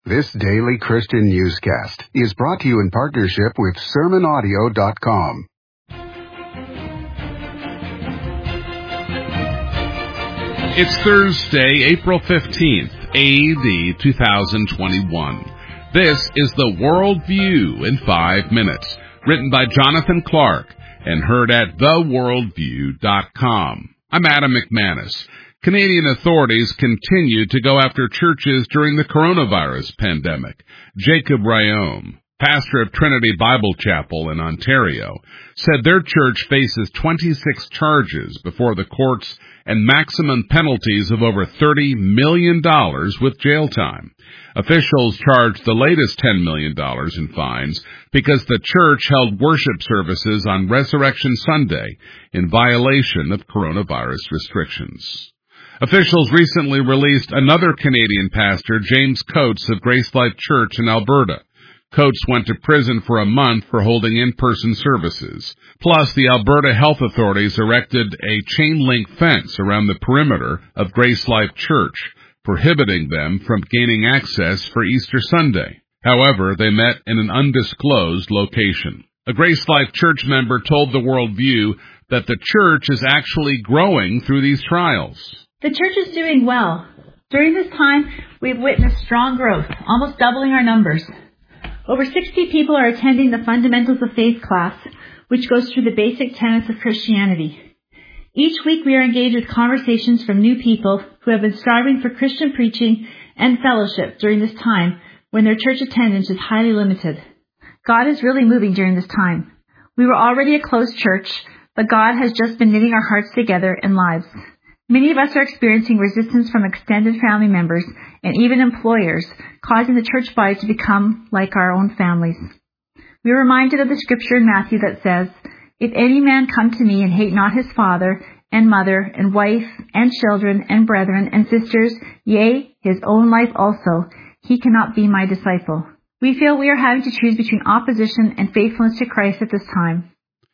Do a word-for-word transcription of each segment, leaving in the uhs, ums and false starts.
This daily Christian newscast is brought to you in partnership with sermon audio dot com. It's Thursday, April fifteenth, A D two thousand twenty-one. This is the World View in five minutes, written by Jonathan Clark and heard at the world view dot com. I'm Adam McManus. Canadian authorities continue to go after churches during the coronavirus pandemic. Jacob Rayom, pastor of Trinity Bible Chapel in Ontario, said their church faces twenty-six charges before the courts and maximum penalties of over thirty million dollars with jail time. Officials charged the latest ten million dollars in fines because the church held worship services on Resurrection Sunday in violation of coronavirus restrictions. Officials recently released another Canadian pastor, James Coates of Grace Life Church in Alberta. Coates went to prison for a month for holding in-person services. Plus, the Alberta health authorities erected a chain-link fence around the perimeter of Grace Life Church, prohibiting them from gaining access for Easter Sunday. However, they met in an undisclosed location. A Grace Life Church member told the World View that the church is actually growing through these trials. The church is doing well. During this time, we've witnessed strong growth, almost doubling our numbers. Over sixty people are attending the Fundamentals of Faith class, which goes through the basic tenets of Christianity. Each week we are engaged with conversations from new people who have been striving for Christian preaching and fellowship during this time when their church attendance is highly limited. God is really moving during this time. We were already a closed church, but God has just been knitting our hearts together and lives. Many of us are experiencing resistance from extended family members and even employers, causing the church body to become like our own families. We are reminded of the scripture in Matthew that says, "If any man come to me and hate not his father and mother and wife and children and brethren and sisters, yea, his own life also, he cannot be my disciple." We feel we are having to choose between opposition and faithfulness to Christ at this time.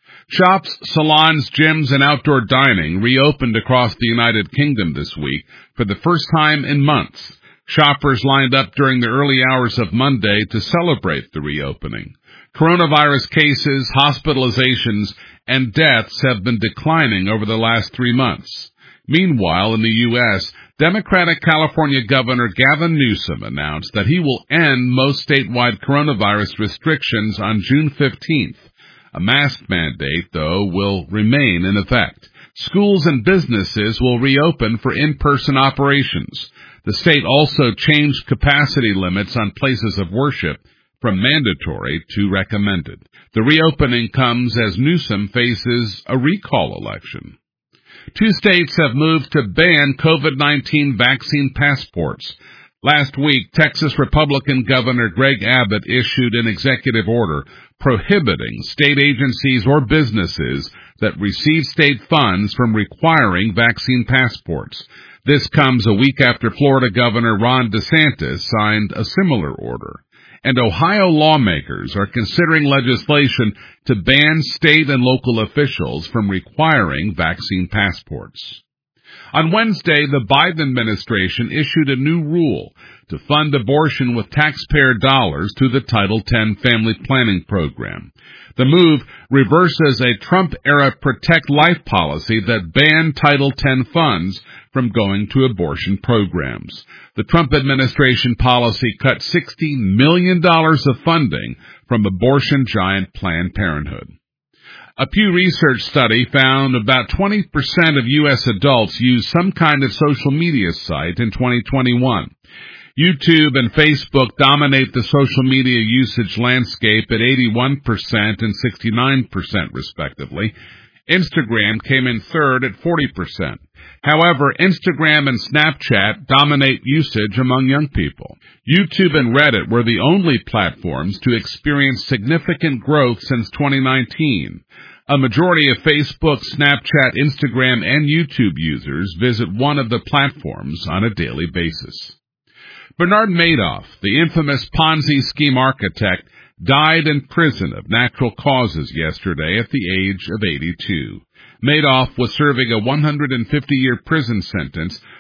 Shops, salons, gyms, and outdoor dining reopened across the United Kingdom this week for the first time in months. Shoppers lined up during the early hours of Monday to celebrate the reopening. Coronavirus cases, hospitalizations, and deaths have been declining over the last three months. Meanwhile, in the U S, Democratic California Governor Gavin Newsom announced that he will end most statewide coronavirus restrictions on June fifteenth. A mask mandate, though, will remain in effect. Schools and businesses will reopen for in-person operations. The state also changed capacity limits on places of worship from mandatory to recommended. The reopening comes as Newsom faces a recall election. Two states have moved to ban COVID nineteen vaccine passports. Last week, Texas Republican Governor Greg Abbott issued an executive order prohibiting state agencies or businesses that receive state funds from requiring vaccine passports. This comes a week after Florida Governor Ron DeSantis signed a similar order. And Ohio lawmakers are considering legislation to ban state and local officials from requiring vaccine passports. On Wednesday, the Biden administration issued a new rule to fund abortion with taxpayer dollars through the Title ten Family Planning Program. The move reverses a Trump-era Protect Life policy that banned Title ten funds from going to abortion programs. The Trump administration policy cut sixty million dollars of funding from abortion giant Planned Parenthood. A Pew Research study found about twenty percent of U S adults use some kind of social media site in twenty twenty-one. YouTube and Facebook dominate the social media usage landscape at eighty-one percent and sixty-nine percent respectively. Instagram came in third at forty percent. However, Instagram and Snapchat dominate usage among young people. YouTube and Reddit were the only platforms to experience significant growth since twenty nineteen. A majority of Facebook, Snapchat, Instagram, and YouTube users visit one of the platforms on a daily basis. Bernard Madoff, the infamous Ponzi scheme architect, died in prison of natural causes yesterday at the age of eighty-two. Madoff was serving a one hundred fifty year prison sentence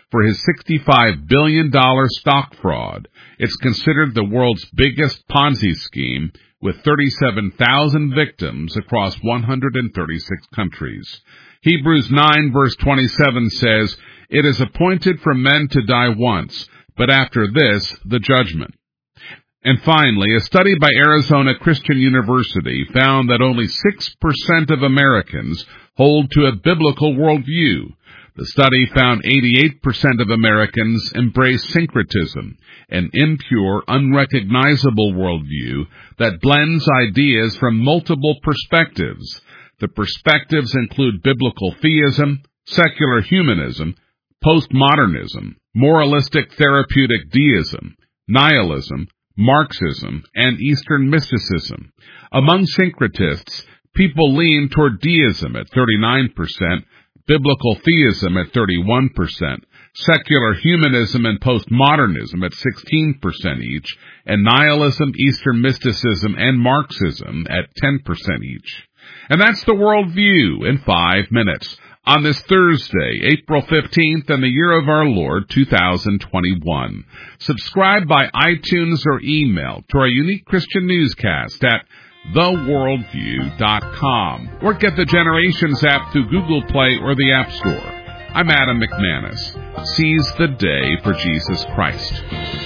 for his sixty-five billion dollars stock fraud. It's considered the world's biggest Ponzi scheme, with thirty-seven thousand victims across one hundred thirty-six countries. Hebrews nine verse twenty-seven says, "It is appointed for men to die once, but after this, the judgment." And finally, a study by Arizona Christian University found that only six percent of Americans hold to a biblical worldview. The study found eighty-eight percent of Americans embrace syncretism, an impure, unrecognizable worldview that blends ideas from multiple perspectives. The perspectives include biblical theism, secular humanism, postmodernism, moralistic therapeutic deism, nihilism, Marxism, and Eastern mysticism. Among syncretists, people lean toward deism at thirty-nine percent, biblical theism at thirty-one percent, secular humanism and postmodernism at sixteen percent each, and nihilism, Eastern mysticism, and Marxism at ten percent each. And that's the worldview in five minutes on this Thursday, April fifteenth, in the year of our Lord, two thousand twenty-one. Subscribe by iTunes or email to our unique Christian newscast at the worldview dot com, or get the Generations app through Google Play or the App Store. I'm Adam McManus. Seize the day for Jesus Christ.